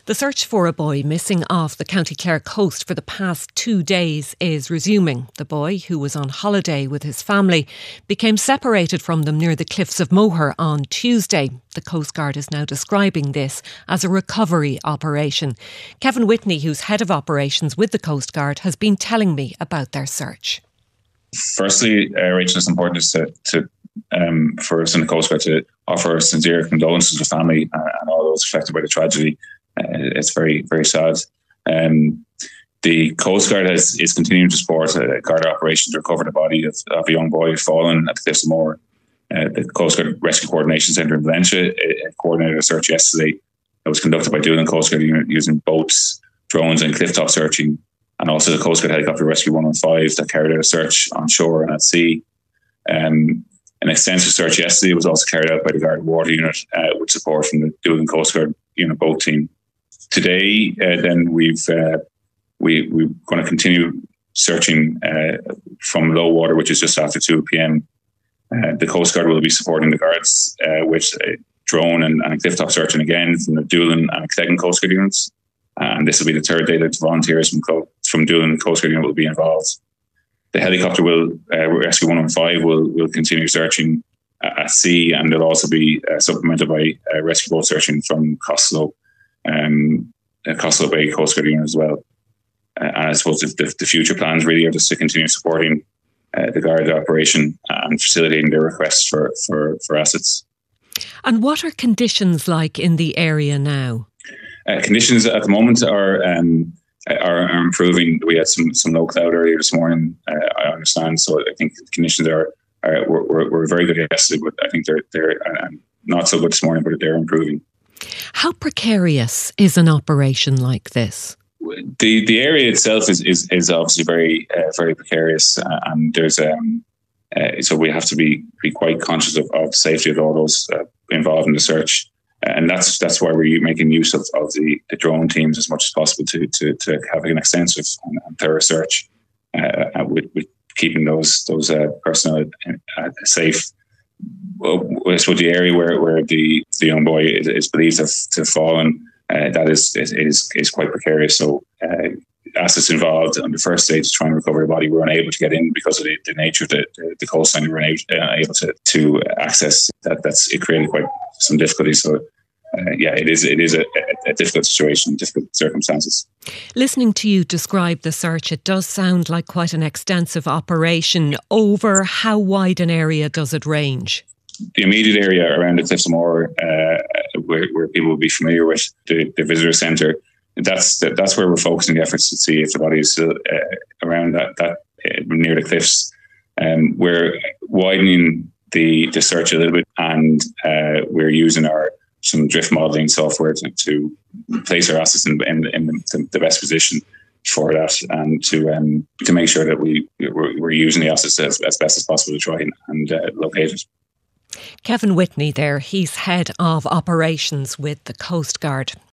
The search for a boy missing off the County Clare coast for the past 2 days is resuming. The boy, who was on holiday with his family, became separated from them near the cliffs of Moher on Tuesday. The Coast Guard is now describing this as a recovery operation. Kevin Whitney, who's head of operations with the Coast Guard, has been telling me about their search. Firstly, Rachel, it's important for us in the Coast Guard to offer sincere condolences to the family and all those affected by the tragedy. It's very, very sad. The Coast Guard is continuing to support a Garda operation to recover the body of a young boy who'd fallen at the cliffs of Moher. The Coast Guard Rescue Coordination Centre in Valencia coordinated a search yesterday that was conducted by Doolin Coast Guard using boats, drones and cliff top searching, and also the Coast Guard Helicopter Rescue 115 that carried out a search on shore and at sea. An extensive search yesterday was also carried out by the Garda Water Unit with support from the Doolin Coast Guard Unit boat team. Today, then we're going to continue searching from low water, which is just after 2 p.m. The Coast Guard will be supporting the guards with drone and cliff top searching again from the Doolin and Cleggan Coast Guard units. And this will be the third day that volunteers from Doolin Coast Guard unit will be involved. The helicopter Rescue 115 will continue searching at sea, and they'll also be supplemented by rescue boat searching from Costello Bay Coast Guard unit as well. And I suppose the future plans really are just to continue supporting the Garda operation and facilitating their requests for assets. And what are conditions like in the area now? Conditions at the moment are improving. We had some low cloud earlier this morning, I understand. So I think the conditions were very good yesterday, but I think they're not so good this morning, but they're improving. How precarious is an operation like this? The area itself is obviously very very precarious, and there's so we have to be quite conscious of the safety of all those involved in the search. And that's why we're making use of the drone teams as much as possible to have an extensive and thorough search with keeping those personnel safe. Well, I suppose the area where the young boy is believed to have fallen, that is quite precarious. So assets involved on the first stage to try and recover the body were unable to get in because of the nature of the coastline. We were unable to access that. It created quite some difficulties. So it is a difficult situation, difficult circumstances. Listening to you describe the search, it does sound like quite an extensive operation. Over how wide an area does it range? The immediate area around the cliffs of Moher, where people will be familiar with the visitor centre, that's where we're focusing the efforts to see if the body is still around that near the cliffs. We're widening the search a little bit, and we're using some drift modelling software to place our assets in the best position for that, and to make sure that we're using the assets as best as possible to try and locate it. Kevin Whitney there, he's head of operations with the Coast Guard.